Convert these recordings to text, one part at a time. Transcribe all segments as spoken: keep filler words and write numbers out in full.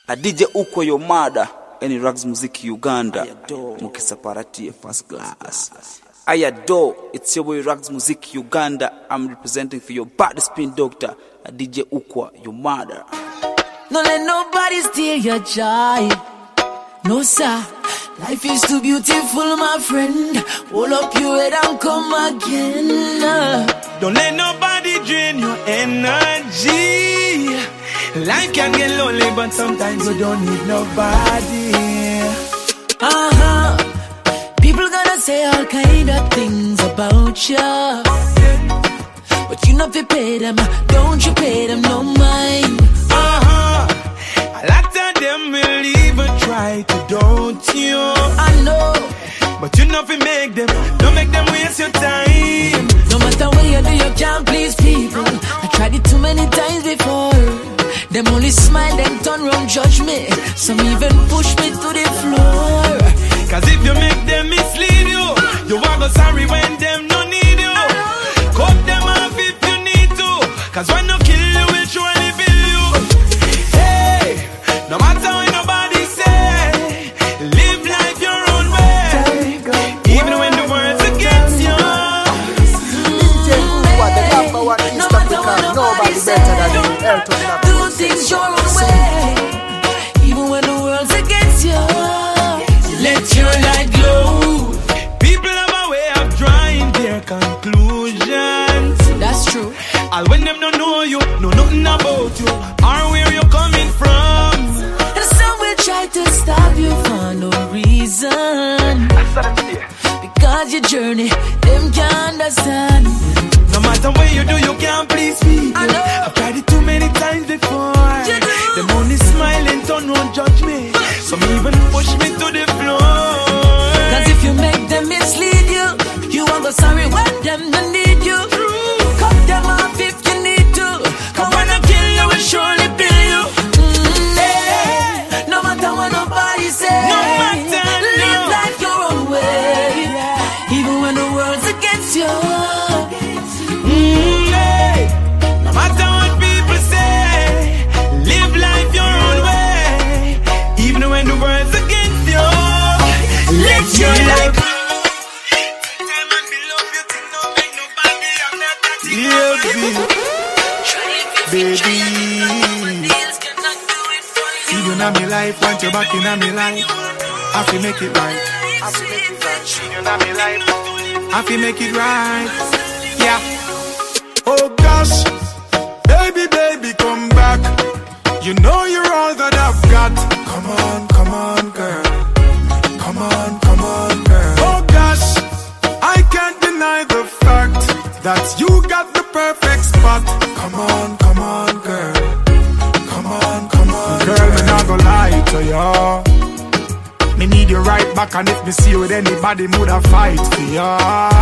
A D J Ukwa your mother, any Rags Music Uganda, Mukisaparatie first class. I adore, it's your boy Rags Music Uganda. I'm representing for your bad spin doctor, a D J Ukwa your mother. No let nobody steal your joy. No sir, life is too beautiful, my friend. Hold up your head and come again. Don't let nobody drain your energy. Life can get lonely, but sometimes you don't need nobody. Uh-huh. People gonna say all kind of things about you, but you not fi pay them. Don't you pay them no mind. Uh-huh. A lot of them will even try to don't you. I know, but you not fi make them. Don't make them waste your time. no matter what you do, you can't please people. I tried it too many times before. Them only smile, then turn round, judge me. Some even push me to the floor. Cause if you make them mislead you, you won't go sorry when them no need you. Cut them off if you need to, cause when you kill you, will surely bill you. Hey, no matter what nobody say, live life your own way. Even when the world's against you. No matter what nobody say, do things your own way. Even when the world's against you, let your light glow. People have a way of drawing their conclusions. That's true. All when them don't know you, know nothing about you, or where you're coming from. And some will try to stop you for no reason, because your journey, them can't understand. No matter what you do, you can't please people. I know. I've tried it too many times before. You do. Them only smile and turn around judge me. Some even push me to the floor. Cause if you make them mislead you, you won't go sorry when them don't need you. Cut them off if you need to, cause when I kill you, will surely bill you. Mm, hey, no matter what nobody say, No matter, live no. life your own way. Even when the world's against you. Mm, hey. No matter what people say, live life your own way. Even when the world's against you, let your life. Yeah, baby. Baby. Even on me life, want you back in me life. I feel make it right. I feel make it right. Even on me life, I feel make it right. Yeah. Oh gosh, baby, baby, come back. You know you're all that I've got. Come on, come on, girl. Come on, come on, girl. Oh gosh, I can't deny the fact that you got the perfect spot. Come on, come on, girl. Come on, come on, girl. Me not gonna lie to you. Me need you right back, and if me see you with anybody, mood a fight for ya.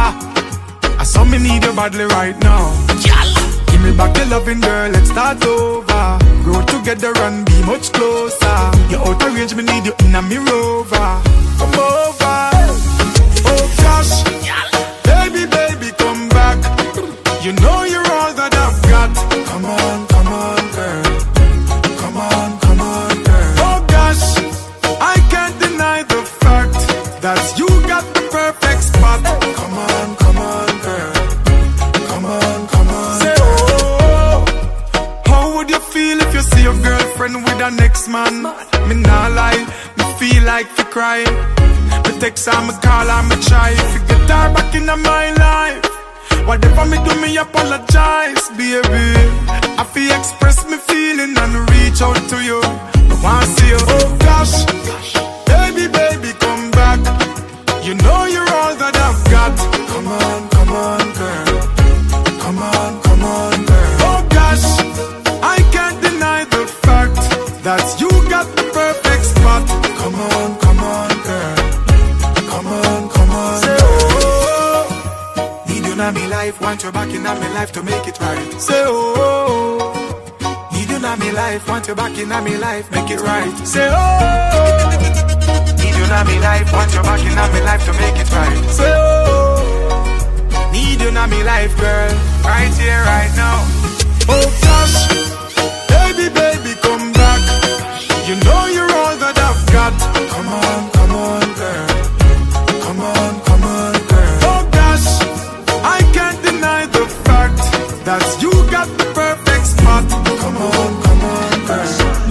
I saw me need you badly right now. Give me back the loving, girl, let's start over. Grow together and be much closer. You're out of range, me need you in a me rover. Come over. Oh gosh, baby, baby, come back. You know you're all that I've got. Come on, come on, girl. Come on, come on, girl. Oh gosh, I can't deny the fact that you got the perfect spot. Come on, come on, girl. Come on, come on. Say oh, how would you feel if you see your girlfriend with the next man? Me nah lie, me feel like you cry. Me text her, me call her, me try. If you get her back in my life, whatever me do, me apologize, baby. I feel express me feeling and reach out to you. I wanna see you. Oh gosh, baby, baby, come back. You know you're all that I've got. Come on, come on, girl. Come on, come on, girl. Oh gosh, I can't deny the fact that you got the perfect spot. Come on, come on, girl. Come on, come on. Say oh, need you in my life, want you back in my life to make it right. Say oh, need you in my life, want you back in my life, make it right. Say oh, need you in my life, want you back in my life to make it right. Say oh, need you in my life, girl, right here, right now. Oh gosh, baby, baby, come back. You know Cause you got the perfect spot. Come on, come on, girl.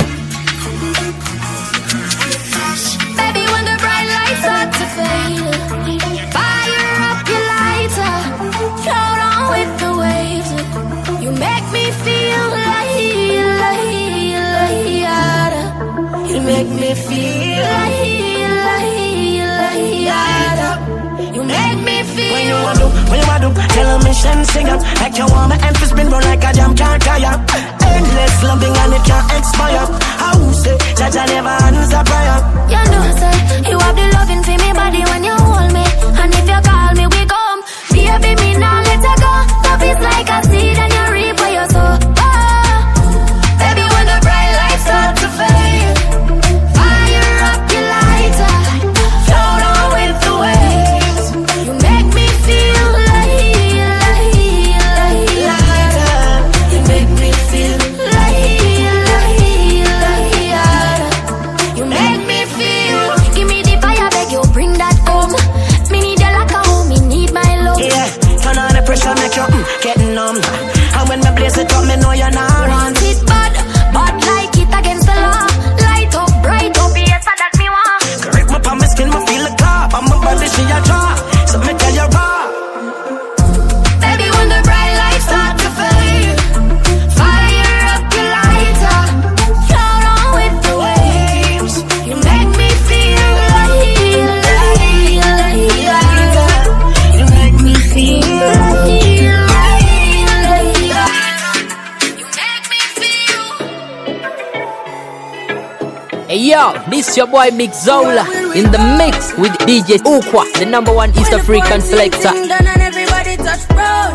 Baby, when the bright lights start to fade, fire up your lighter, float on with the waves. You make me feel like, like, like, you make me feel like, like, like, you make me feel. When you want to, when you want to, tell a mission, sing up. Like you want my hand to spin, run like a jam can't tire. Endless loving and it can't expire. How say, that I never answer prayer. You know, say, you have the loving for me body when you hold me. And if you call me, we come. Baby, me now let you go. Love is like a seed and you reap what you sow. Oh, baby, when the bright lights start to fade, fire up your lighter, float on with the waves. You make me feel like, like, like, you make me feel like, like, like, you make me feel. Give me the fire, beg you, bring that home. Me need you like a home, me need my love. Yeah, turn on the pressure, make you mm, getting numb. And when me blaze it up, me know you're not Want it bad, bad like it against the law. Light up, bright up, yes, that me want. Correct my palm, my skin, me feel the clap. I'm a body, she a draw. So me tell you raw. Baby, when the bright lights start to fade, fire up your lighter, float on with the waves. You make me feel like, like, like, like, you make me feel like, like, like, like, you make me feel. Hey yo, this your boy Mixola in the mix with D J Ukwa, the number one East African selector. And everybody touch road.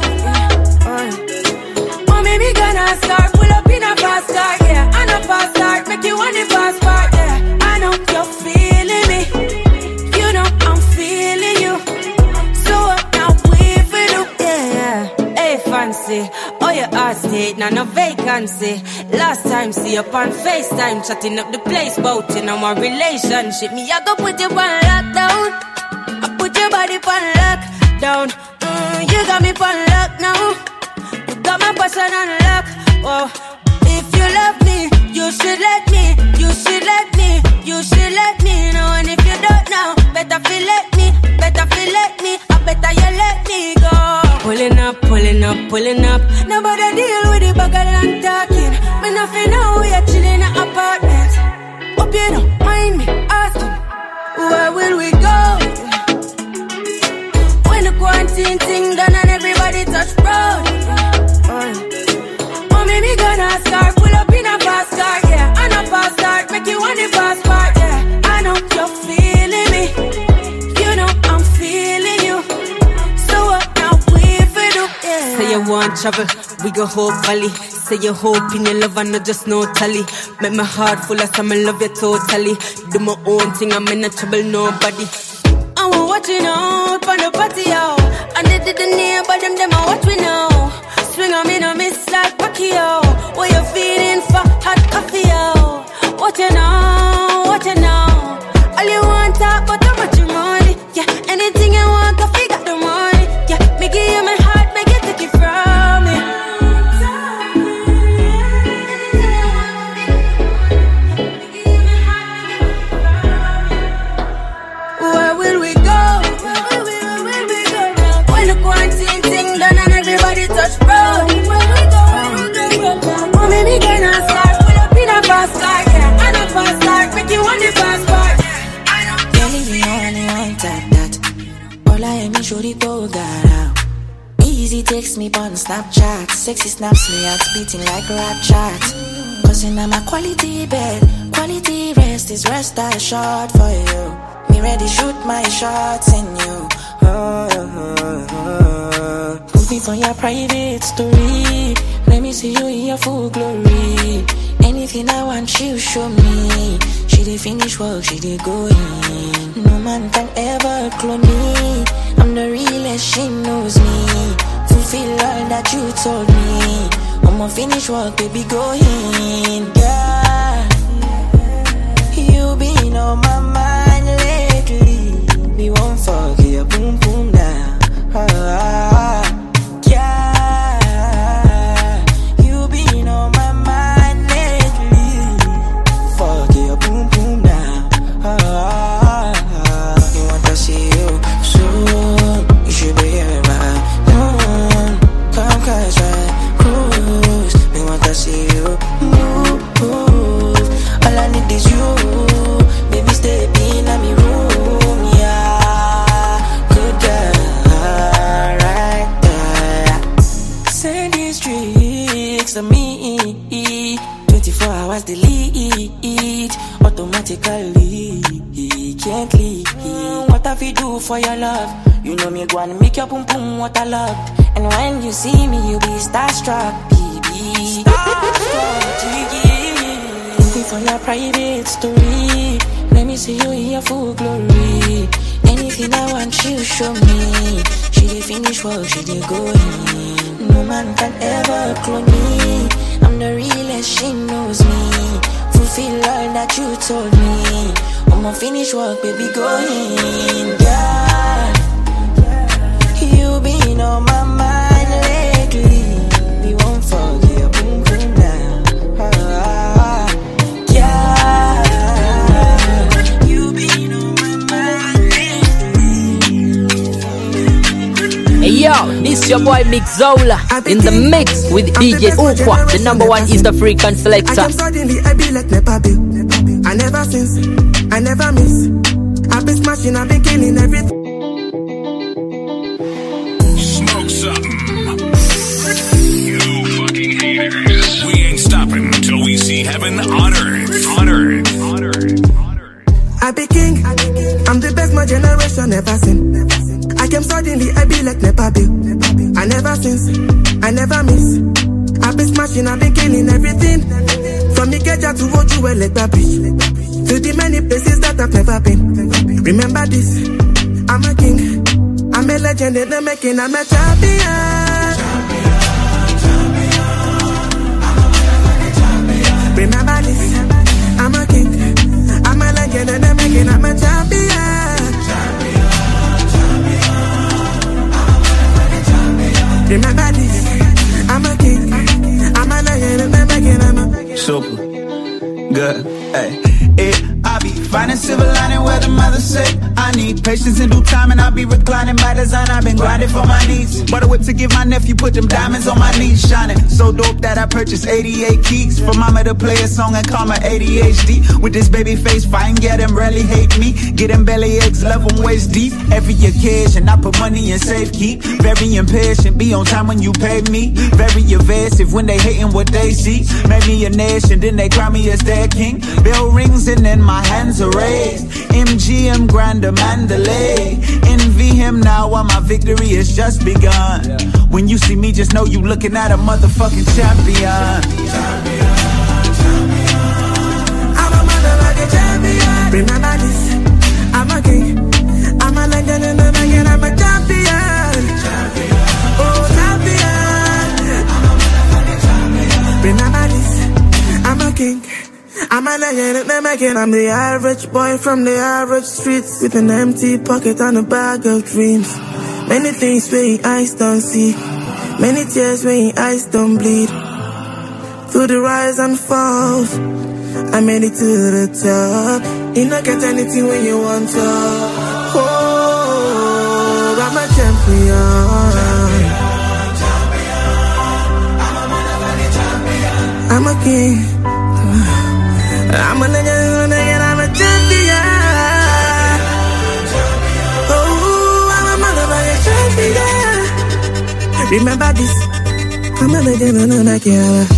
Oh, maybe gonna start, pull up in a fast car, yeah. And a fast start, make you want the fast part, yeah. I know you're feeling me, you know I'm feeling you. So what now we for do, yeah. Hey fancy, oh your heart state, now no vacancy. Last time see you on FaceTime, chatting up the place, bout in our relationship. Me I go put you on lockdown, I put your body on lockdown. Mm, you got me on lock now. You got my passion on lock. Oh, if you love me, you should let me. You should let me. You should let me know. And if you don't know, better feel let me. Better feel let me. I better you let me go. Pulling up, pulling up, pulling up. Nobody deal with the bag and talking. Me nothing know we are chilling in an apartment. Hope you don't mind me asking, where will we go? When the quarantine thing done and everybody touch road. Oh, maybe gonna start, pull up in a fast car, yeah. And a fast start, make you want the fast part, yeah. I know you're feeling me, you know I'm feeling you. So what now we for do, yeah. Say you want travel, we go Hope Valley. Say you hope in your love and not just no tally. Make my heart full of some, I love you totally. Do my own thing, I'm in a trouble, nobody. I'm watching out on the patio. And they didn't hear about them, them I watch we now. Swing on me, no miss like Pacquiao. What you feeling for hot coffee, yo? What you know, what you know? All you want talk about how much you money. Yeah, anything you want, go figure the money. Yeah, me give you my heart, make you take it from me. Where will we go? Where will we, where will we go now? When the quarantine thing done and everybody touch road. Where we go? Oh, maybe gonna start, pull up in a fast car, yeah. And a fast start, make you want the fast part. Don't leave me on any one tap that. All I am is shorty go got out. Easy text me on Snapchat. Sexy snaps me out, beating like a rap chat. Cause in my quality bed, quality rest is rest I shot for you. Me ready shoot my shots in you. Oh, oh, oh, oh. Put me for your private story. Let me see you in your full glory. Anything I want you show me. She did finish work, she did go in. No man can ever clone me. I'm the realest, she knows me. Fulfill all that you told me. I'ma finish work, baby, go in. Yeah, you been on my mind lately. Me won't forget your boom boom now. Ah, yeah. of me. twenty-four hours delete, automatically, can't leave. What have you do for your love? You know me go and make your boom boom what I love. And when you see me, you be starstruck, baby. Starstruck, looking for your private story. Let me see you in your full glory. Anything I want, she'll show me. She did finish work, she did go in. No man can ever clone me. I'm the realest, she knows me. Fulfill all that you told me. I'ma finish work, baby, go in. Yeah, you been on my mind lately. We won't forget, boom, boom, down. Ah, yeah, you been on my mind lately. Hey yo, this your boy Mixola in the mix with D J Ukwa. The number one is the African selector. I am suddenly I be like Nepa Bill. I never since, I never miss. I've been smashing, I've been killing everything. Smoke something. You fucking haters. We ain't stopping till we see heaven on earth. On earth. On earth. On earth. I be king, I'm the best my generation ever seen. I came suddenly, I be like Nepa Bill. I never since, I never miss. I've been smashing, I've been killing everything. From Ikeja to Ojuwe, Lekpa Bridge, to the many places that I've never been. Remember this, I'm a king, I'm a legend in the making, I'm a champion. Remember this, I'm a king, I'm a legend in the making, I'm a champion. Remember this, I'm a king, I'm a legend in the making, I'm a super good, hey. It, I be finding silver lining where the mother say I need patience in due time, and I be reclining by design. I've been grinding for my needs. Bought a whip to give my nephew, put them diamonds on my knees, shining so dope that I purchased eighty-eight keys for mama to play a song and call my A D H D. With this baby face, fine, get them rarely hate me. Get them belly aches, love them waist deep. Every occasion, I put money in safe keep. Very impatient, be on time when you pay me. Very evasive when they hating what they see. Made me a nation, then they crown me as their king. Bell rings and then my hands are raised. M G M Grander Mandalay. Envy him now while my victory has just begun. When you see me, just know you looking at a motherfucking champion. I'm a motherfucking champion. Remember this, I'm a king, I'm a legend in the making, I'm a champion. Oh, champion. Remember this, I'm a king, I'm a legend in the making. I'm the average boy from the average streets, with an empty pocket and a bag of dreams. Many things where your eyes don't see, many tears where your eyes don't bleed. Through the rise and falls, I made it to the top. You don't get anything when you want to. Oh, I'm a champion. I'm a king, I'm a legend, and I'm a champion. Oh, I'm a motherfucking champion. Remember this, I'm a legend, and I'm a king.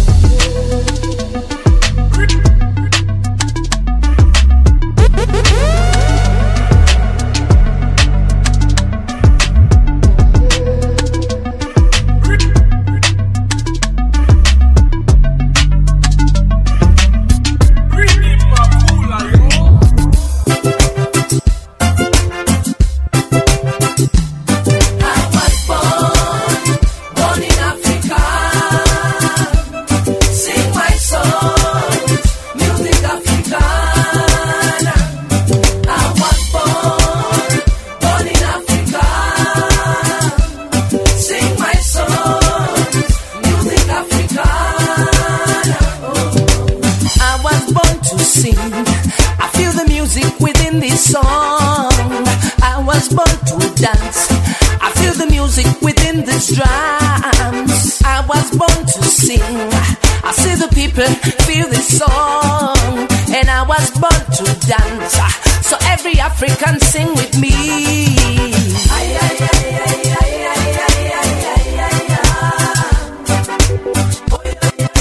African, sing with me. Ay, ay, ay, ay, ay, ay, ay, ay, ay, ay. Oh, yeah, yeah.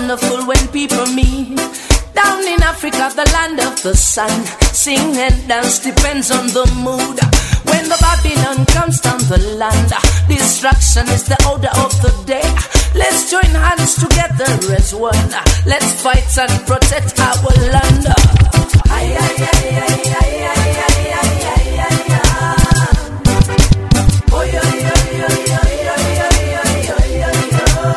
wonderful when people meet. Down in Africa, the land of the sun, sing and dance depends on the mood. When the Babylon comes down the land, destruction is the order of the day. Let's join hands together as one. Let's fight and protect our land. Aye, aye, aye, aye, aye, aye, aye, aye, aye, aye. Oh, yeah, yeah, yeah, yeah, yeah, yeah, yeah, yeah,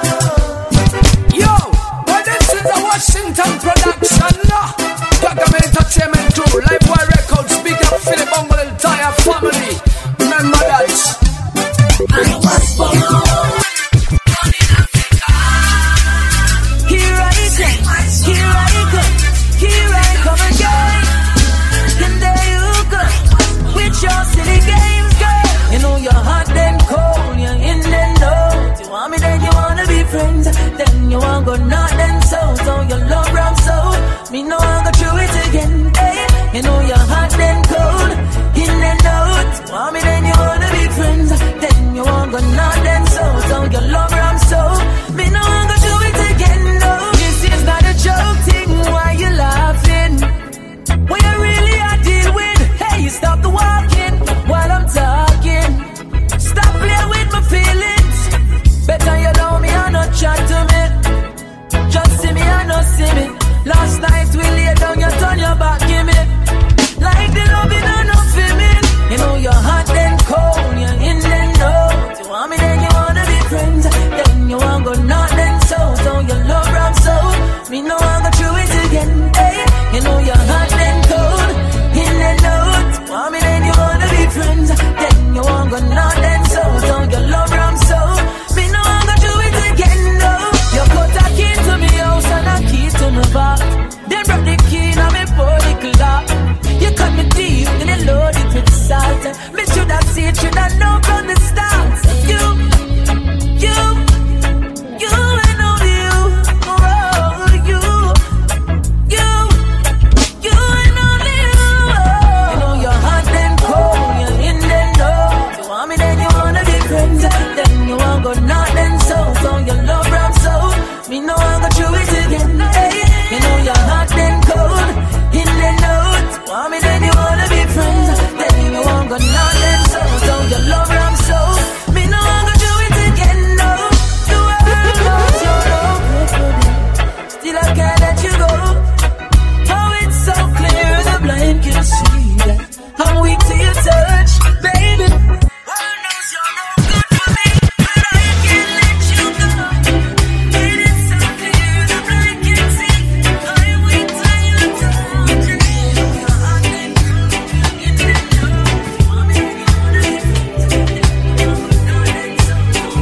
yeah. Yo, well, this is a Washington production. Gagam Entertainment Crew, Live Boy Records, big up Philip Bungle entire family. Remember that. I was born in Africa. Here I come, here I come, here I come again. And there you go, with your silly games, girl. You know you're hot then cold, you're in and out. You want me then you wanna be friends, then you want go not then so. So you love rum so, me know I go through it again. Hey, you know you're hot then cold, in and out. You want me then you wanna be friends, then you want go not then so. So you love rum so, me know I go through it again. No, this is not a joke thing. Why you laughing? What you really are deal with? Hey, stop the walking while I'm talking. Stop playing with my feelings. Better you know me and not chat to me. Just see me and not see me. Last night we lay down, you turn your back, give me. Like the loving and not feeling. You know you're hot then cold, you're in and out. You want me then you wanna be friends, then you want go not then so. So you love ram so, me know I go through it again. Hey, you know you're hot then cold, in and out. You want me then you wanna be friends, then you want go not then so. So you love ram so, me know I go through it again. No, you put a key to me house and a key to my back. Then broke the key now me pour the clock. You cut me deep and you load it with salt. Me should have seen, should have known from the start. You, you, you and only you. Oh, you, you, you and only you. You know you're hot then cold, you're in and out. You want me then you wanna be friends, then you want go not then so. So you love ram so, me know I go through it again. Hey, you know you're hot then cold, in and out. Want me then you wanna be friends, then you want go not then so. So you love ram so, me know I go through it again. No, the world knows you're no, still I can't let you go. Oh, it's so clear the blind can see that I'm weak to your touch, baby. World knows you're no good for me, but I can't let you go. It is so clear the blind can see I'm weak to your touch. You're hot and cold, in and out. You want me then you wanna be friends, then you want go not then so.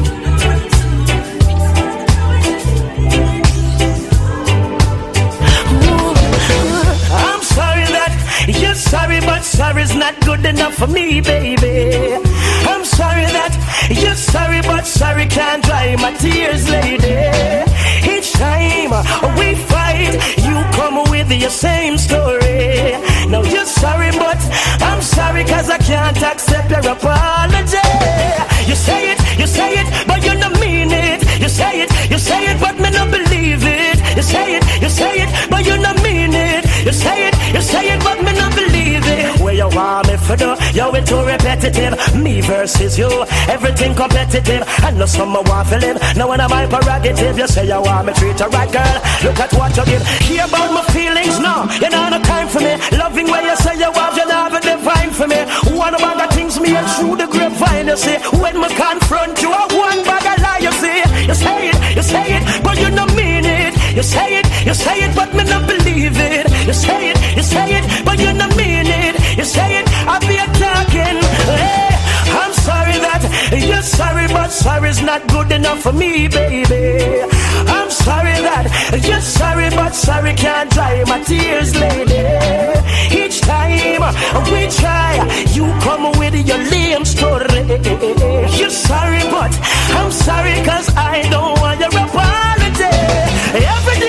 I'm sorry that you're sorry, but sorry's not good enough for me, baby. I'm sorry that you're sorry, but sorry can't dry my tears, lady. Each time we fight, you come with your same story. Now you're sorry, but I'm sorry, cause I can't accept your apology. You say it, you say it, but you don't mean it. You say it, you say it, but me not believe it. You say it, you say it, but you don't mean it. You say it, you say it, but me not believe it. Where you want me for do, yo, it too repetitive. Me versus you, everything competitive. I know someone want to live, now when I'm my prerogative. You say you want me treat you right, girl, look at what you give. Hear about my feelings, no, you don't have no time for me. Loving where you say you have, you don't have a divine for me. One of the things me and through the grapevine, you see. When me confront you, I one bag of lie, you see. You say it, you say it, but you don't mean it. You say it, you say it, but me not believe it. You say it, you say it, but you don't mean it. You say it, I be talking. Hey, I'm sorry that you're sorry, but sorry's not good enough for me, baby. I'm sorry that you're sorry, but sorry can't dry my tears, lady. Each time we try, you come with your lame story. You're sorry, but I'm sorry, cause I don't want your apology. Every day,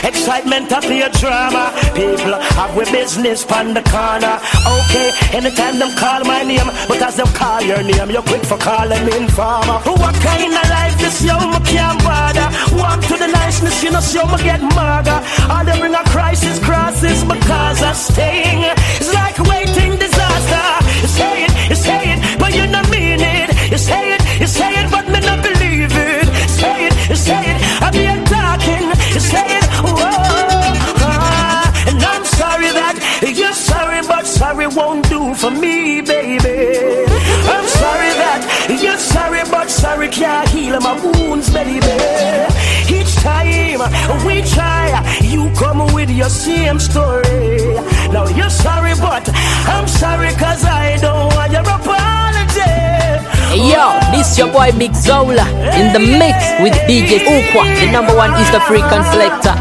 excitement up your drama. People have with business on the corner. Okay, anytime them call my name, but as them call your name, you're quick for calling me informer. What kind of life this young me can't bother? Warm to the niceness, you know, so me get maga. All they bring a crisis, crosses because of staying. It's like waiting disaster. You say it, you say it, but you don't mean it. You say it, you say it, but me not believe it. Say it, you say it, I be talking. You say it, whoa. Ah, and I'm sorry that you're sorry, but sorry won't do for me, baby. I'm sorry that you're sorry, but sorry can't heal my wounds, baby. Each time we try, you come with your same story. Now you're sorry, but I'm sorry cause I don't want your apology. Hey yo, this your boy Big Zola in the mix with D J Ukwa, the number one East African selector.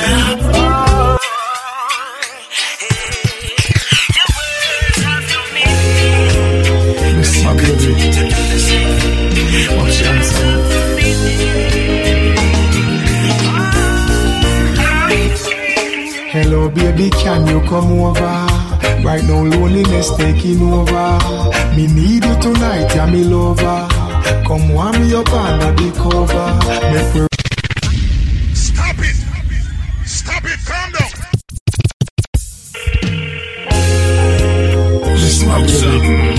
Hello baby, can you come over? Right now loneliness taking over. Me need you tonight, yeah me lover. Come warm me up under the cover. Make we Stop it! Stop it! Calm down! Smoke something.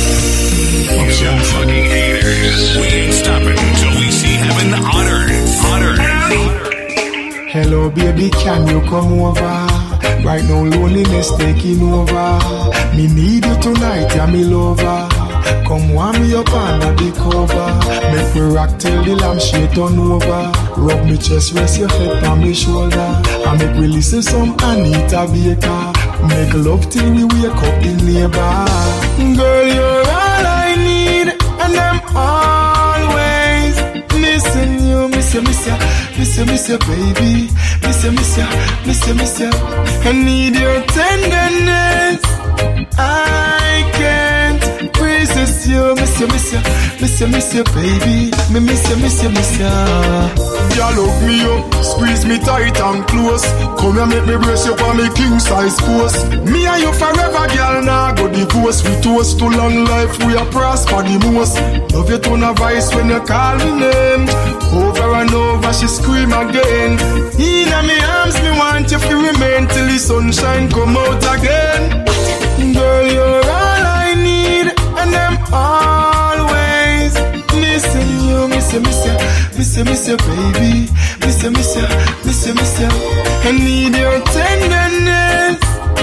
You fucking haters. We ain't stopping until we see heaven on earth. On earth. Hello baby, can you come over? Right now loneliness taking over. Me need you tonight, yeah me lover. Come warm me up under the cover. Make we rock till the lampshade turn over. Rub me chest, rest your head on me shoulder. And make we listen some Anita Baker. Make love till we wake up the neighbor. Girl, you're all I need, and I'm always missing you. Miss you, miss you, miss you, miss you, baby. Miss you, miss you, miss you, miss you. I need your tenderness. I can't resist you. Miss you, miss you, miss you, miss you, baby. Me miss you, miss you, miss you. Y'all look me up, squeeze me tight and close. Come here, make me brace you for me king size post. Me and you forever, girl. Now go divorce. We toast to long life. We are prosper the most. Love you to a voice when you call me name. Over and over, she scream again. In my arms, me want you to remain till the sunshine come out again. Girl, you're all I need, and I'm always missing you. Miss you, miss you, miss you, miss you, baby. Miss you, miss you, miss you, miss you. I need your tenderness.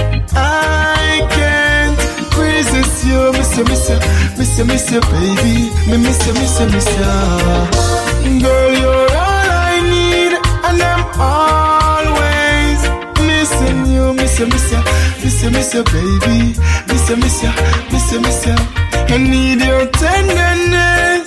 I can't resist you. Miss you, miss you, miss you, miss you, baby. Me miss you, miss you, miss you. Girl, you're all I need, and I'm always missing you. Miss you, miss you, miss you, miss you, baby. Miss you, miss you, miss you, miss you. I need your tenderness.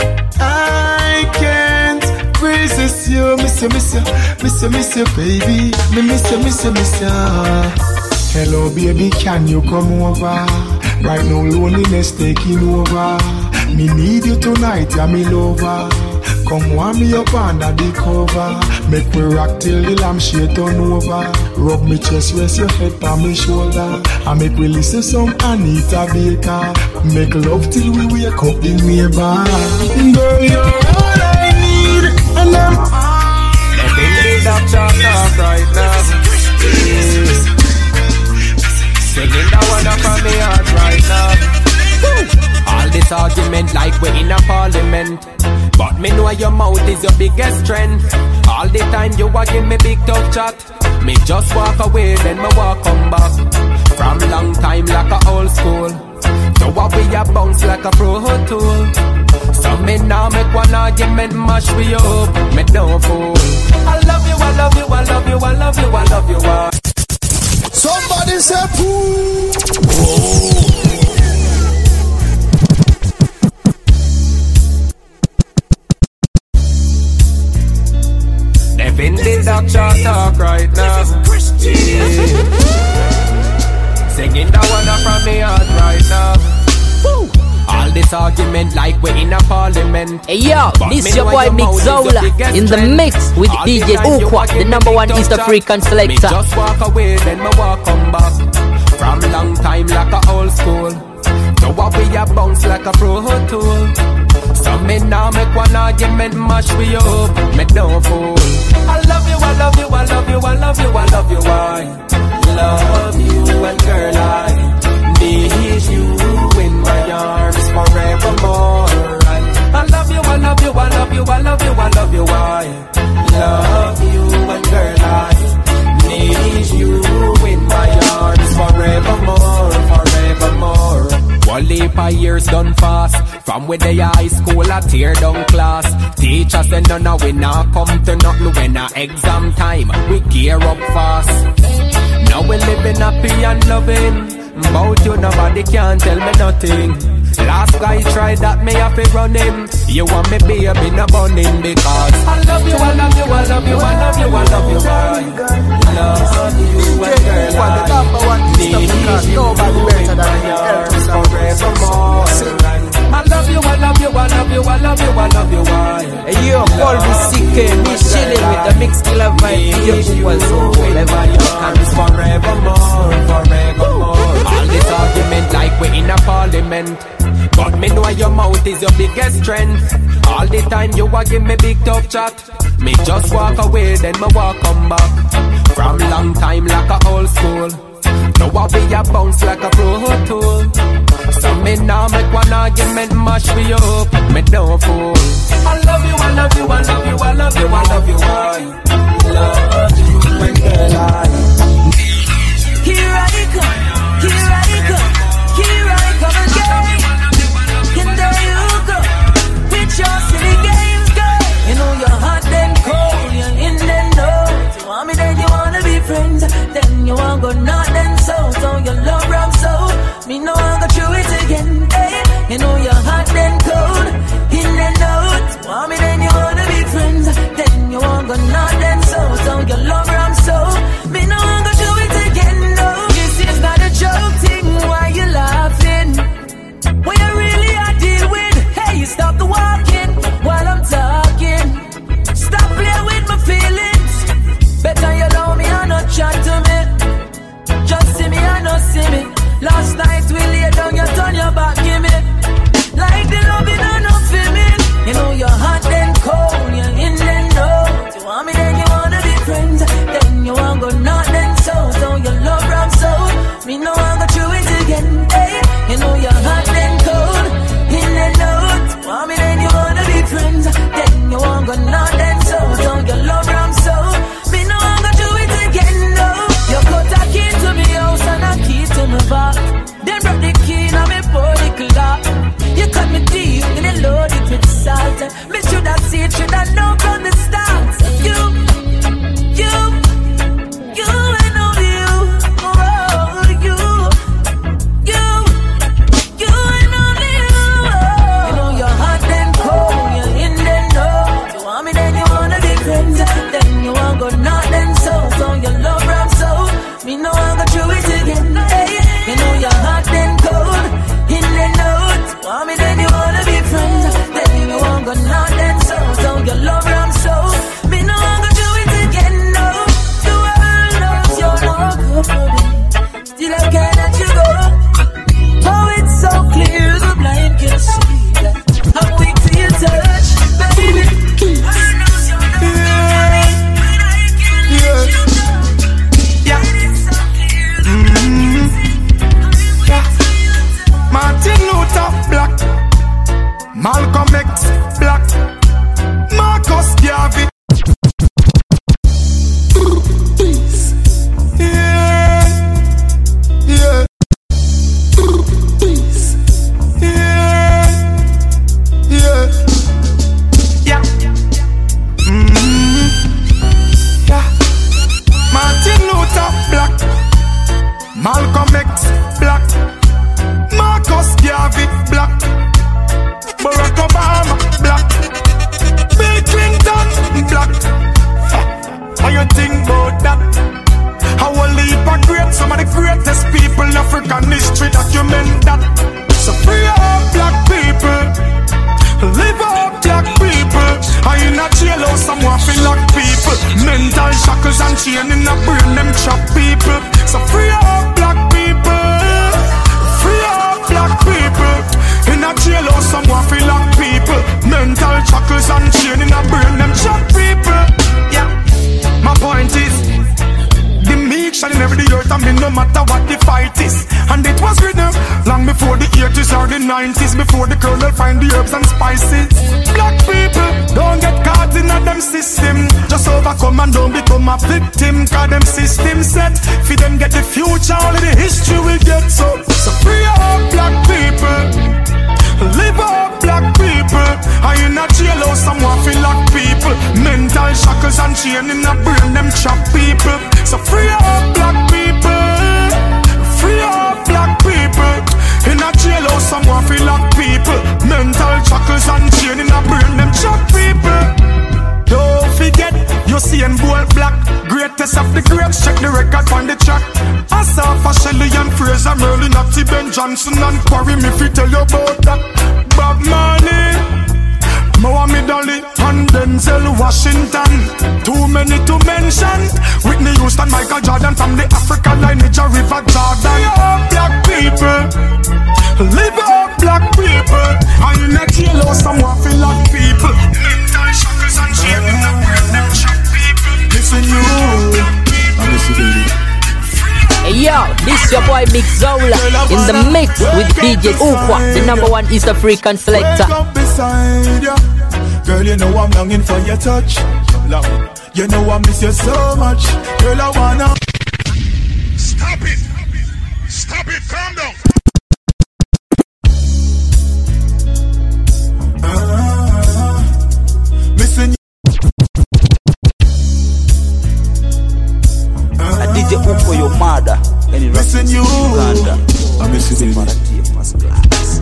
I can't resist you. Miss you, miss you, miss you, miss you, baby. Me miss you, miss you, miss you. Hello, baby, can you come over? Right now, loneliness taking over. Me need you tonight, yeah, me lover. Come warm me up under the cover. Make we rock till the lampshade turn over. Rub me chest, rest your head on me shoulder. And make we listen some Anita Baker. Make love till we wake up the neighbor. Girl, you're all I need, and I'm all in the talk right now. Singing that one up on me heart right now. All this argument like we're in a parliament, but me know your mouth is your biggest strength. All the time you a give me big tough chat. Me just walk away, then me walk come back. From long time like a old school, so what we a bounce like a pro tool. So me now make one argument mash me up. Me no fool. I love you, I love you, I love you, I love you, I love you. I Somebody say poo. Oh. in the doctor talk right now. Yeah. Singing that one up from me heart right now. Woo. All this argument like we're in a parliament. Hey yo, But this me your know boy your mouth is Mixola your biggest in the strength. mix with All D J the time you Ukwa, walk the in number me one big East tough African chat. selector. Me just walk away, then me walk come back. From long time like a old school. Now what we a bounce like a pro tool. So me now make one argument mash me up. Me no fool. I love you, I love you, I love you, I love you, I love you, I love you, and girl I need you in my arms forevermore. And I love you, I love you, I love you, I love you, I love you, I love you, and girl I need you in my arms forevermore, forevermore. One leap of years done fast. From with the high school I tear down class. Teachers say no, no, we not come to nothing when a exam time. We gear up fast. Now we living happy and loving. About you nobody can tell me nothing. Last guy tried that, me have to run him. You want me baby, no bunning. Because I love you, I love you, I love you, I love you, I love you, I love you, and girl I need you in my arms forevermore. I love you, I love you, I love you, I love you, I love you, I Hey yo, call me C K, me chilling with the mix killer vibe. D J Ukwa so wherever you can. Forevermore, forevermore. All this argument like we in a parliament. But me know your mouth is your biggest strength. All the time you a give me big tough chat. Me just walk away, then me walk come back. From long time like a old school. Now I be a bounce like a pro tool. So me now make one argument mash me up. Me no fool. I love you, I love you, I love you, I love you, I love you, I love you, my girl, I. Here I come, here I come, here I come again. And there you go, with your silly games, girl. You know you're hot and cold, you're in and out. You want me, then you wanna be friends. Then you want go not then so. So you love rum so. Me know I go through it again, hey. You know you're hot and cold, in and out. You want me, then you wanna be friends. Then you want go not then so. So you love rum so. Me know I go through it again, no. This is not a joke thing, why you laughing? When you really are deal with, hey, you stop the walking while I'm talking. Stop playing with my feelings. Better you know me and not chat to me. Just see me and not see me. Last night we lay down, you turn your back, give me. Like the loving and not feeling. You know you're hot and cold, you're in and out. You want me, then you wanna be friends. Then you want go not then so. So you love ram so. Me know I go through it again, hey. You know you're hot and cold, in and out. Want me, then you wanna be friends. Then you want go not then so. So you love ram so. Me know I go through it again, no. You cut a key to me house and a key to me back. Then broke the key now me pour the clock. You cut me deep and then load it with salt. Me should have seen, should have known from the start. You, you, you and only you. Oh, you, you, you and only you. You know you're hot and cold, you're in and out. You want me, then you wanna be friends. Then you want go not then so. So you love ram so. Me know I go through it again, hey. You know you're hot and cold, in and out. Want me, then you wanna be friends. Then you want go not then so. So you love ram so. Me know I go through it again, no. The world knows you're not good for me. Still I can't let you go. Oh, it's so clear the blind can see that I'm weak to your touch, baby. World knows you're not good for me, but I can't let you go. Martin Luther Black, Malcolm X Black, Marcus Garvey. Yeah, yeah. Yeah, yeah, yeah. Mm-hmm. Yeah. Martin Luther Black, Malcolm X Black, Marcus Garvey Black, Barack Obama Black, Bill Clinton Black. How you think about that? How a leap of great, some of the greatest people in African history document that. So free all black people, shackles and chain in a brain, them chop people. So free up black people, free up black people. In a jailhouse, someone feel like people. Mental shackles and chain in a brain, them chop people. Yeah, my point is, the meek shall never the earth, I mean no matter what the fight is. And it was written long before the eighties or the nineties, before the colonel find the herbs and spices. Black people, don't get caught in a them system. Just overcome and don't become a victim. Cause them system set, for them get the future, all of the history will get. So, so free up black people, live up black people. I in a jailhouse, someone feel like people. Mental shackles and chain in a brain, them chop people. So free up black people, free up black people. In a jailhouse, someone feel like people. Mental shackles and chain in a brain, them chop people. Don't forget, you see and bold black, greatest of the greats. Check the record on the track. Asaf, Shelley and Fraser, Merlin, Natty, Ben Johnson and Quarry. Me fi tell you about that. Bob Marley, Muhammad Ali and Denzel Washington. Too many to mention. Whitney Houston, Michael Jordan from the African lineage of River Jordan. Live up black people, live up black people. And in a jailhouse, someone feel like people. Mental shackles and chain in the brain, them chop people. Listen you, I'm listening. Hey yo, this your boy Big Zola in the mix with D J Ukwa, the number one East African selector. Girl, you know I'm longing for your touch. You know I miss you so much. Girl, I wanna. Stop it! Stop it! Calm down! Uh, missing you. D J Ukwa, your mother, and in missing you. Uganda. I'm missing you. First class.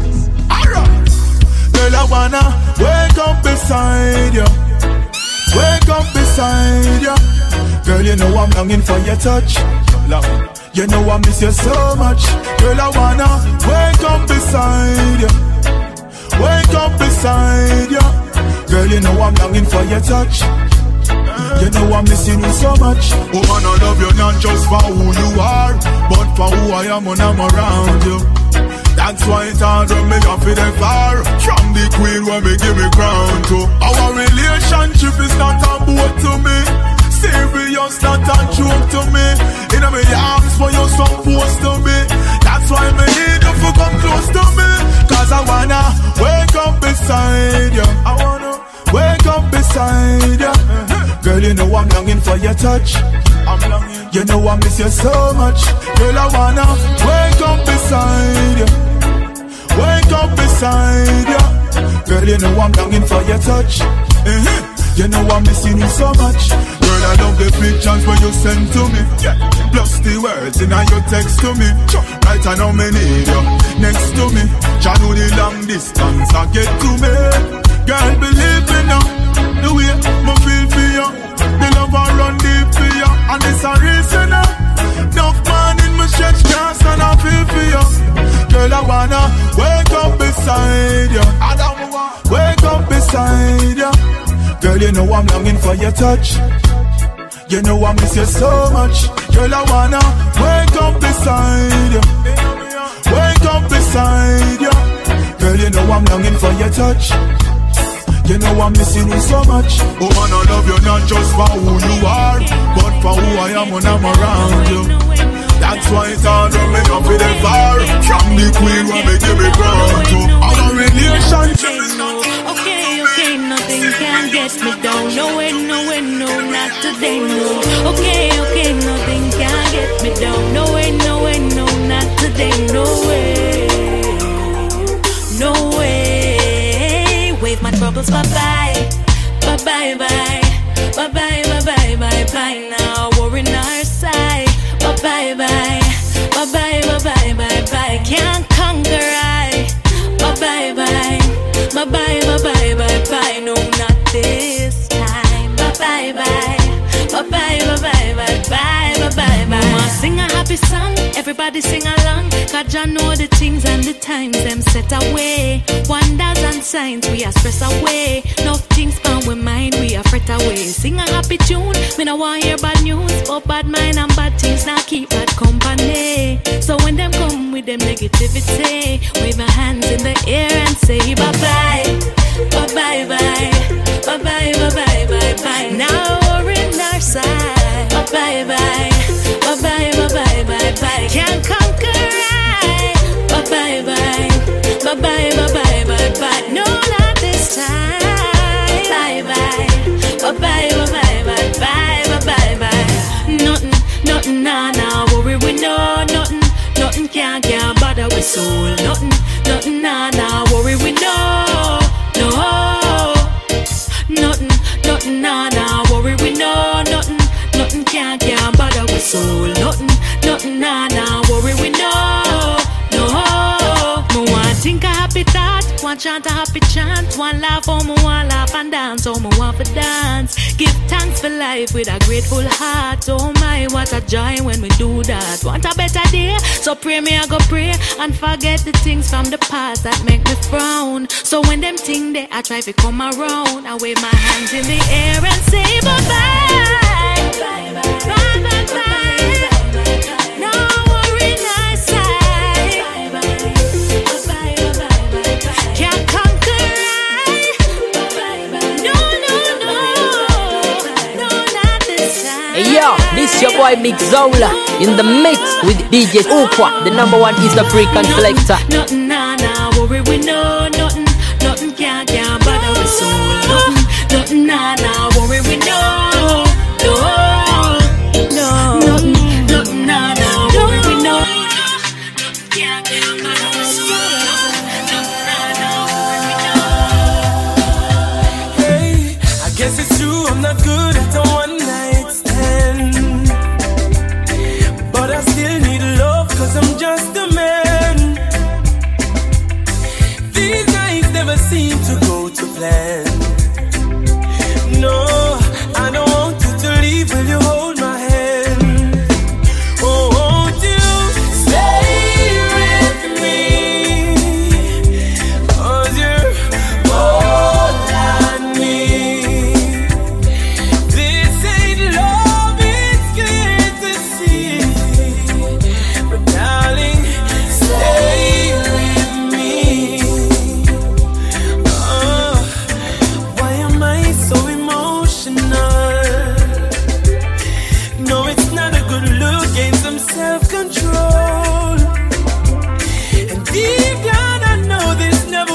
Girl, I wanna wake up beside you. Wake up beside you. Girl, you know I'm longing for your touch. You know I miss you so much. Girl, I wanna wake up beside you. Wake up beside you. Girl, you know I'm longing for your touch. You know I'm missing you so much. Woman, I love you not just for who you are, but for who I am when I'm around you. That's why it's hard when me off it far from the queen when me give me crown to. Our relationship is not a boat to me, serious, not a joke to me. In my arms for you supposed to be. That's why me need you to come close to me. Cause I wanna wake up beside you. I wanna wake up beside you. Girl, you know I'm longing for your touch. I'm longing. You know I miss you so much. Girl, I wanna wake up beside you. Wake up beside you. Girl, you know I'm longing for your touch. Uh-huh. You know I'm missing you so much. Girl, I love the pictures when you send to me. Yeah. Plus the words in your text to me. Right I know me need you next to me. Jah know the long distance I get to me. Girl, believe me now. The way me feel for you, the love I run deep for you, and it's a reason now. Enough man in my stretch cast and I feel for you. Girl, I wanna wake up beside you. I don't wanna wake up beside you. Girl, you know I'm longing for your touch. You know I miss you so much. Girl, I wanna wake up beside you. Wake up beside you. Girl, you know I'm longing for your touch. You know I'm missing you so much. Oh man, I love you not just for who you are, but for who I am when I'm around you. That's why it's hard when me up with the far from the queen when me give me ground to. Our relationship is not. Okay, okay, nothing can get me down. No way, no way, no, not today, no. Okay, okay, nothing can get me down. No way, no way, no, not today, no way, no way. Wave my troubles bye-bye, bye-bye, bye, bye-bye, bye-bye, bye-bye. Now we're in our side, bye-bye, bye, bye-bye, bye-bye, bye-bye. Can't conquer I, bye-bye, bye, bye-bye, bye-bye, bye-bye. No, not this time, bye-bye, bye, bye-bye, bye-bye, bye-bye, bye-bye, bye. Sing a happy song, everybody. everybody sing along. Cause I know the things and the times them set away. Wonders and signs we are stress away. No things on we mind we are fret away. Sing a happy tune, me no want hear bad news. But bad mind and bad things now keep bad company. So when them come with them negativity, wave my hands in the air and say bye bye, bye bye bye, bye bye bye bye bye bye. Now we're in our side. Bye bye bye, bye bye bye bye bye bye. Can't conquer I. Bye bye bye, bye bye bye bye bye bye. No, not this time. Bye bye, bye bye bye bye bye bye bye bye. Nothing, nothing, nah nah worry we know nothing. Nothing can't can't bother with soul. Nothing, nothing, nah nah worry we know no. Nothing, nothing, nah nah worry we know nothing. Nothing can't can't bother with soul. Nothing, nothing, nah nah worry we know no. Me want think a happy thought, want chant a happy chant, want laugh oh me want laugh and dance oh me want for dance. Give thanks for life with a grateful heart. Oh my, what a joy when we do that. Want a better day, so pray me I go pray and forget the things from the past that make me frown. So when them think they I try to come around, I wave my hands in the air and say bye bye, bye bye, bye bye, bye. No worry, nice side. Bye bye, bye bye, bye bye. Can't conquer I. No, no, no, no, not this time. Hey yo, this your boy Mixola in the mix with D J Ukwa, the number one East African selector. Nothing, nah, nah, worry we know nothing. Nothing can't, can't bother with soul. Nothing, nothing, nah, nah, worry we know no, no. Nothing, nothing, nah, nah, worry we know nothing can't, can't bother with soul. Nothing, nah, nah, worry we know. Hey, I guess it's true I'm not good at a one night stand, but I still need love cause I'm just a man. These nights never seem to go to plan. No, I don't want you to leave. Will you hold my hand? Oh, won't you stay with me? Cause you're all I need. This ain't love, it's clear to see. But darling, stay with me. Oh, why am I so emotional? No, it's not a good look, gain some self-control. And deep down I know this never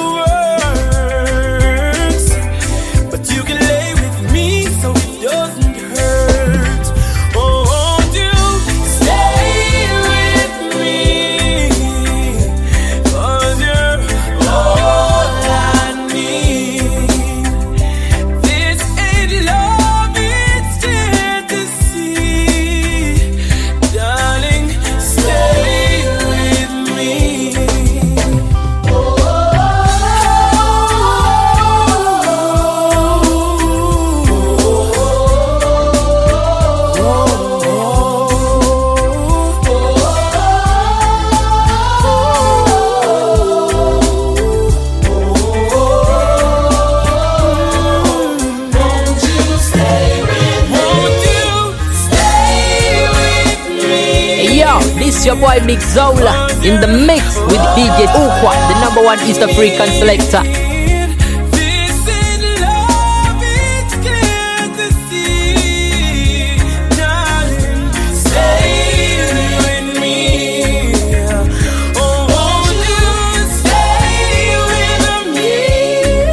works, but you can lay with me so it doesn't hurt. Oh, won't you stay with me? Cause you're all I need. This ain't love, it's clear to see. Darling, stay with me. Won't you stay with me? Won't you stay with me? Hey yo, this your boy Mixola in the mix with D J Ukwa, the number one East African selector. This ain't love, it's clear to see. Darling, stay with me. Oh, won't you stay with me?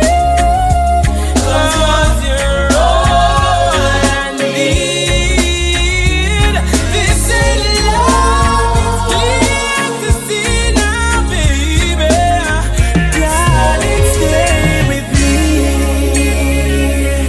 Cause you're all I need. This ain't love, it's clear to see now, baby. Darling, stay with me.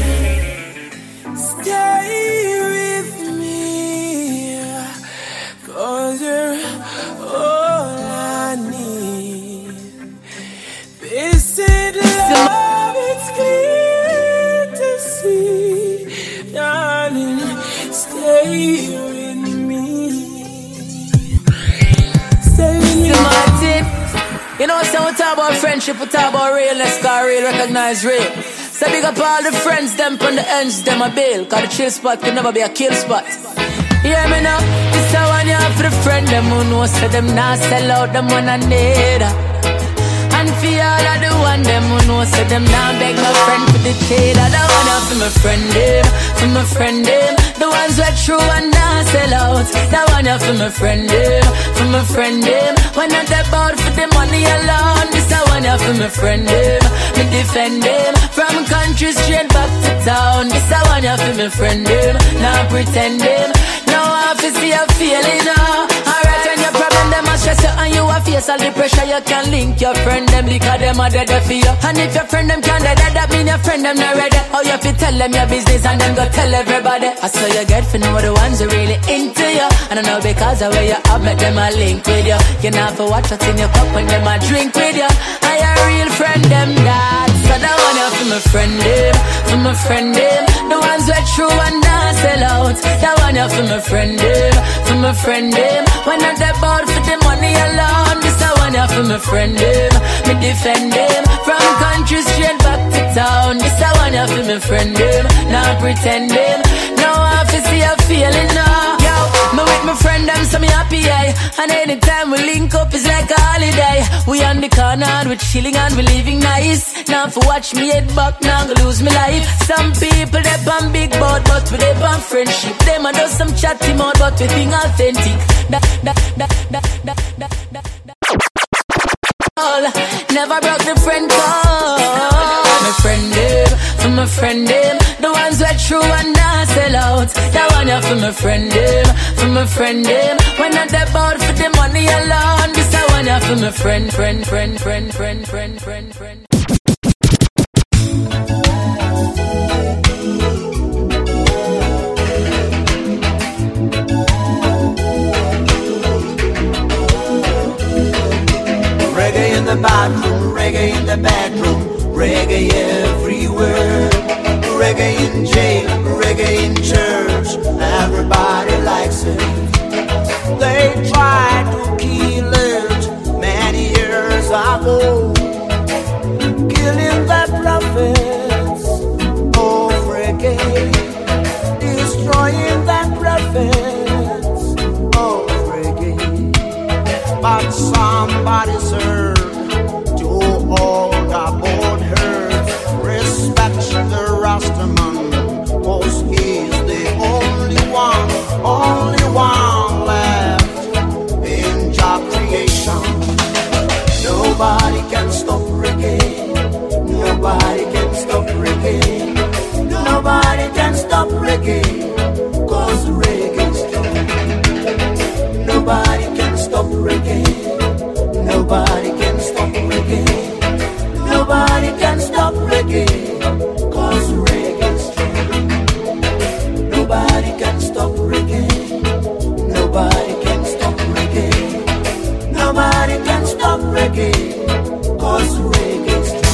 Stay with me. Cause you're all I need. This ain't love, it's clear to see. Darling, stay with me. You know, so we talk about friendship, we talk about realness, cause real recognize real. So big up all the friends, them from the ends, them a bail. Cause the chill spot can never be a kill spot. Hear me now, this a one you have for the friend, them who know, so them not sell out, them one a need. And for all of the one, them who know, so them now beg my friend for the trade. I don't want for my friend, them, for my friend, them. The ones who are true and not sell out. That one for my friend, them, for my friend, them. When not about for the money alone. This a one for my friend, them. Me defend them from country straight back to town. This a one for my friend, them. Not pretend them. No office see a feeling, no. Alright, when your problem, them a stress you and you a face all the pressure. You can link your friend, them because them a dead for you. And if your friend, them can't dead, that mean your friend, them not ready. How you fi tell them your business and then go tell everybody. I saw you get for know the ones who really into you. And I know because of where you have, make them a link with you. You know for watch what's in your cup when them a drink with you. I a real friend, them that. So that one you for my friend, them, for my friend, them. The ones who are true and not sell out. That one you for my friend, them, for my friend, them. When not about for the money alone. This a one you for my friend, them. Me defend them from country straight back to town. This a one you for my friend, them. Not pretend them. No office see a feeling, no. Yo, me with my friend, them so me happy, eh. And anytime we link up, it's like a holiday. We on the corner and we chilling and we living nice. Now for watch me head back, now I'm gonna lose my life. Some people they on big boat, but we they on friendship. Them a do some chatty mouth, but we think authentic. Da, da, da, da, da, da, da, da. Never broke the friend code. My friend them, for my friend them. The ones who are true and not sell out. That one you for my friend them, for my friend them. When not about for the money alone. This a one you for my friend, friend, friend, friend, friend, friend, friend, friend. Reggae in the bathroom, reggae in the bedroom, reggae everywhere. Reggae in jail, reggae in church, everybody likes it. They tried to kill it many years ago, killing the prophets of reggae, destroying the prophets of reggae. But somebody served to all the board herds. Respect the Rastaman, cause he's the only one, only one left in Jah creation. Nobody can stop reggae. Nobody can stop reggae. Nobody can stop reggae, cause reggae's strong. Nobody can stop reggae. Nobody can stop reggae. Nobody can stop reggae, cause reggae's strong. Nobody can stop reggae. Nobody can stop reggae. Nobody can stop reggae, cause reggae's strong.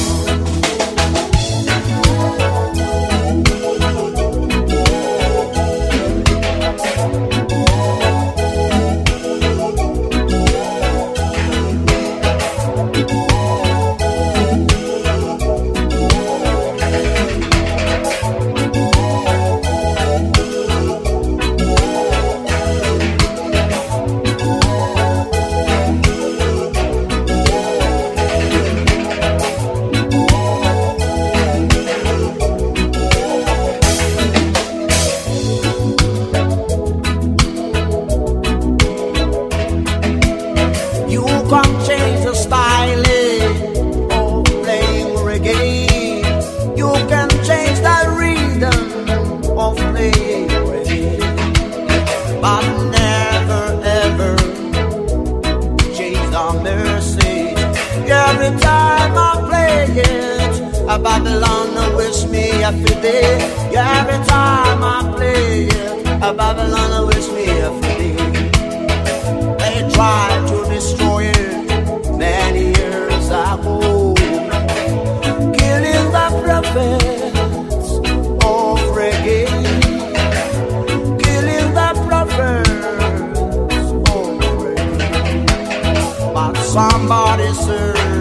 Somebody serve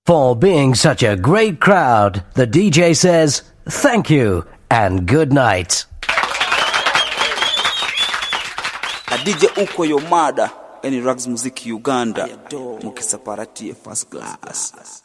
For being such a great crowd, the D J says thank you and good night. A D J Ukwa yo mada, any Rags Music Uganda, mukisaparatie first class.